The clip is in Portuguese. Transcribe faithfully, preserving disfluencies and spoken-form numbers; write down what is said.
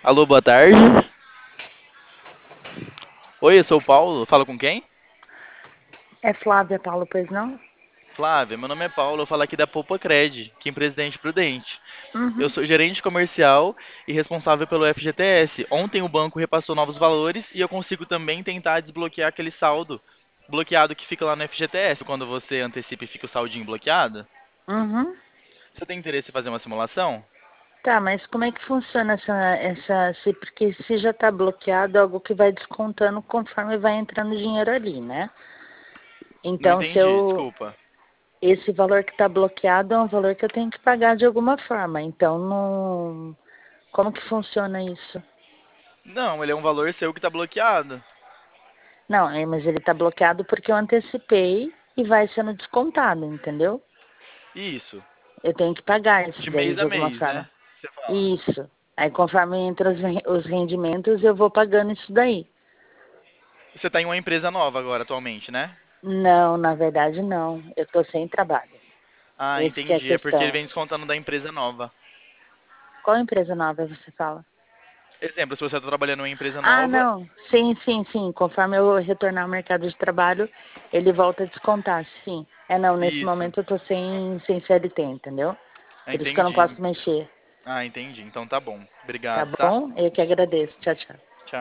Alô, boa tarde. Oi, eu sou o Paulo. Fala com quem? É Flávia Paulo, pois não? Flávia, meu nome é Paulo. Eu falo aqui da Poupa Cred, aqui em Presidente Prudente. Eu Uhum. sou gerente comercial e responsável pelo F G T S. Ontem o banco repassou novos valores e eu consigo também tentar desbloquear aquele saldo bloqueado que fica lá no F G T S. Quando você antecipa e fica o saldinho bloqueado. Uhum. Você tem interesse em fazer uma simulação? Tá, mas como é que funciona essa, essa, se, porque se já tá bloqueado, é algo que vai descontando conforme vai entrando dinheiro ali, né? Não Então, se entendi, eu, desculpa. esse valor que tá bloqueado é um valor que eu tenho que pagar de alguma forma. Então, não, como que funciona isso? Não, ele é um valor seu que está bloqueado. Não, é, mas ele tá bloqueado porque eu antecipei e vai sendo descontado, entendeu? Isso. Eu tenho que pagar isso De daí mês de a alguma mês, forma. né? Você fala. Isso. Aí conforme entra os, ren- os rendimentos, eu vou pagando isso daí. Você está em uma empresa nova agora, atualmente, né? Não, na verdade não. Eu tô sem trabalho. Ah, Esse que é a entendi. É porque ele questão. vem descontando da empresa nova. Qual empresa nova você fala? Exemplo, se você está trabalhando em uma empresa Ah, nova, não. Sim, sim, sim. Conforme eu retornar ao mercado de trabalho, ele volta a descontar, sim. É, não, nesse isso. momento eu tô sem, sem C L T, entendeu? Ah, Por isso que eu não entendi. posso mexer. Ah, entendi. Então tá bom. Tá Obrigado, tá? bom? Eu que agradeço. Tchau, tchau.